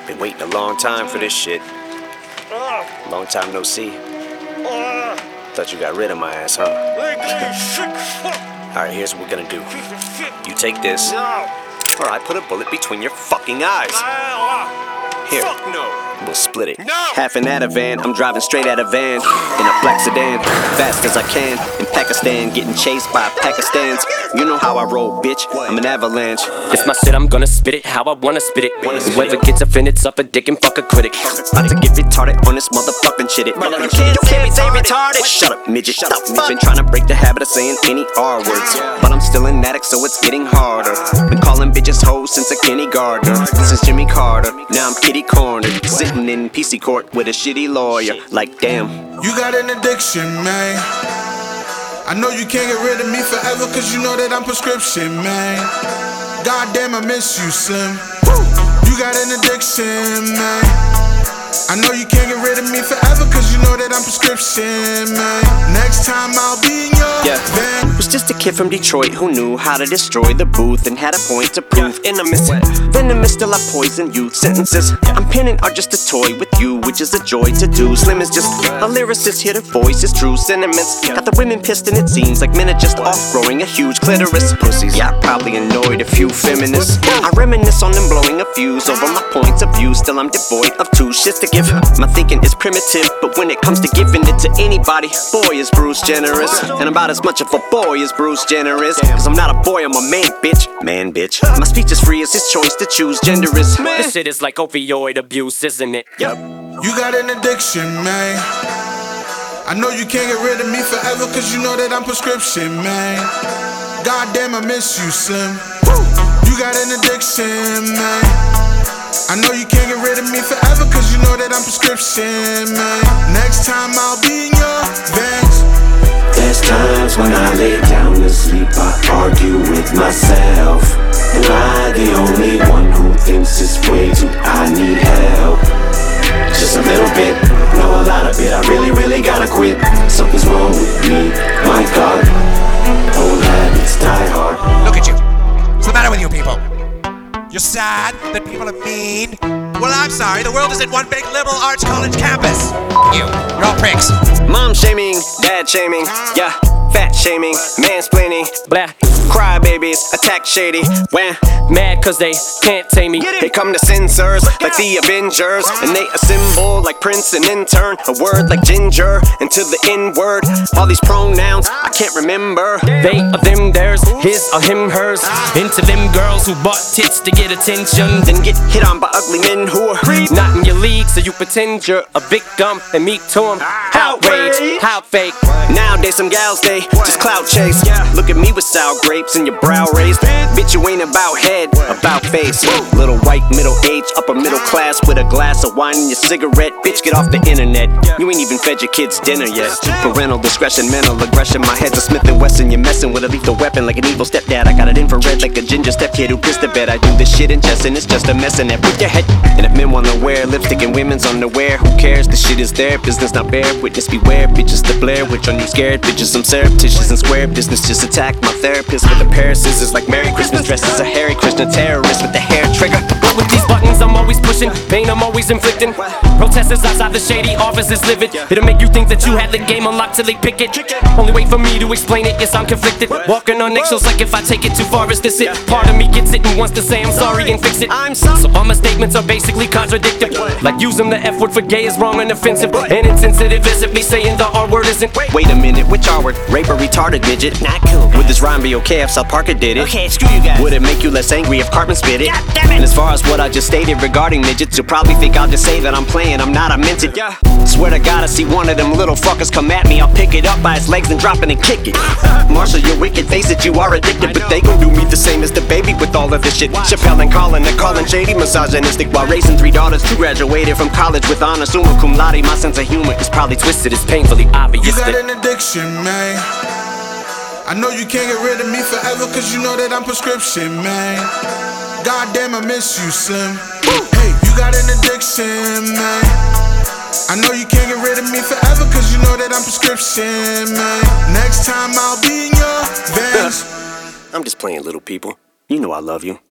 Been waiting a long time for this shit. Long time no see. Thought you got rid of my ass, huh? Alright, here's what we're gonna do. You take this, or I put a bullet between your fucking eyes. Here, we'll split it. Half in Ativan, I'm driving straight out of van in a black sedan, fast as I can. In Pakistan, getting chased by Pakistans. You know how I roll, bitch. I'm an avalanche. It's my shit, I'm gonna spit it how I wanna spit it. Whoever gets offended, suck a dick and fuck a critic. About to get retarded on this motherfucking shit. You can't say retarded. Shut up, midget. We've been trying to break the habit of saying any R words, but I'm still an addict, so it's getting harder. Been calling bitches hoes since a kindergartner, since Jimmy Carter. Now I'm kitty cornered, sitting in PC court with a shitty lawyer. Like damn, you got an addiction, man. I know you can't get rid of me forever, cause you know that I'm prescription, man. Goddamn, I miss you, Slim. You got an addiction, man. I know you can't get rid of me forever, cause you know that I'm prescription, man. Next time I'll be in your van. Was just a kid from Detroit who knew how to destroy the booth and had a point to prove. Innocent, venomous, still I poison youth. Sentences I'm penning are just a toy with you, which is a joy to do. Slim is just a lyricist here to voice his true sentiments. Got the women pissed and it seems like men are just off growing a huge clitoris. Pussies, yeah, I probably annoyed a few feminists. I reminisce on them blowing a fuse over my points of view. Still I'm devoid of two shits to give. My thinking is primitive, but when it comes to giving it to anybody, boy is Bruce generous. And I'm about as much of a boy as Bruce Jenner is. Cause I'm not a boy, I'm a man, bitch. Man, bitch. My speech is free, it's his choice to choose. Gender is This shit is like opioid abuse, isn't it? Yep. You got an addiction, man. I know you can't get rid of me forever, cause you know that I'm prescription, man. Goddamn, I miss you, Slim. You got an addiction, man. I know you can't get rid of me forever, cause you know that I'm prescription, man. Next time I'll be in your veins. There's times when I lay down to sleep, I argue with myself. Am I the only one who thinks it's way too I need help? Just a little bit, no a lot of it. I really gotta quit. Something's wrong with me, my God. Old habits die hard. Look at you. What's the matter with you people? You're sad that people are mean? Well, I'm sorry, the world isn't one big liberal arts college campus. You're all pricks. Mom shaming, dad shaming, yeah. Fat shaming, mansplaining, Blah. crybabies, attack shady. When Mad cause they can't tame me. they come to censors like the Avengers, and they assemble like Prince and intern. A word like ginger into the N-word. All these pronouns I can't remember. They are them, theirs, his or him, hers. Into them girls who bought tits to get attention. Then get hit on by ugly men who are Not in your league, so you pretend you're a victim and meet to them. Outrage, how fake. Nowadays some gals they just clout chase. Look at me with sour grapes and your brow raised. Bitch, you ain't about head, about face. Little white middle age, upper middle class with a glass of wine and your cigarette. Bitch, get off the internet. You ain't even fed your kids dinner yet. Parental discretion, mental aggression. My head's a Smith & Wesson. You're messing with a lethal weapon like an evil stepdad. I got it infrared like a ginger stepkid who pissed the bed. I do this shit in jest and it's just a mess in there. Put your head. And if men wanna wear lipstick and women's underwear, who cares? The shit is their business, not bear. Witness beware, bitches the Blair Witch on you scared. Bitches I'm surreptitious and square business. Just attack my therapist with a pair of scissors like Merry Christmas. Dressed as a Hare Krishna terrorist with the hair trigger. But with these buttons I'm always pushing, pain I'm always inflicting. Protesters outside the shady office is livid. It'll make you think that you had the game unlocked till they pick it. Only wait for me to explain it, yes I'm conflicted. Walking on eggshells like if I take it too far is this it. Part of me gets it and wants to say I'm sorry and fix it. So all my statements are basically contradictory. Like using the F word for gay is wrong and offensive, and insensitive as if me saying the R word isn't. Wait a minute, which R word? Rape or retarded midget? Not cool. Would this rhyme be okay if South Parker did it? Okay, screw you guys. Would it make you less angry if Cartman spit it? God damn it. And as far as what I just stated regarding midgets, you'll probably think I'll just say that I'm playing, I'm not, I meant it. Swear to God, I see one of them little fuckers come at me, I'll pick it up by its legs and drop it and kick it. Marshall, your wicked face it, you are addicted, but they gon' do me the same as the baby with all of this shit. Chappelle and Colin, they're calling shady misogynistic while raising 3 daughters who graduated from college with honors. Summa cum laude, my sense of humor is probably twisted, it's painfully obvious. You got an addiction, man. I know you can't get rid of me forever, cause you know that I'm prescription, man. Goddamn, I miss you, Slim. Hey, you got an addiction, man. I know you can't get rid of me forever, cause you know that I'm prescription, man. Next time I'll be in your veins. I'm just playing, little people. You know I love you.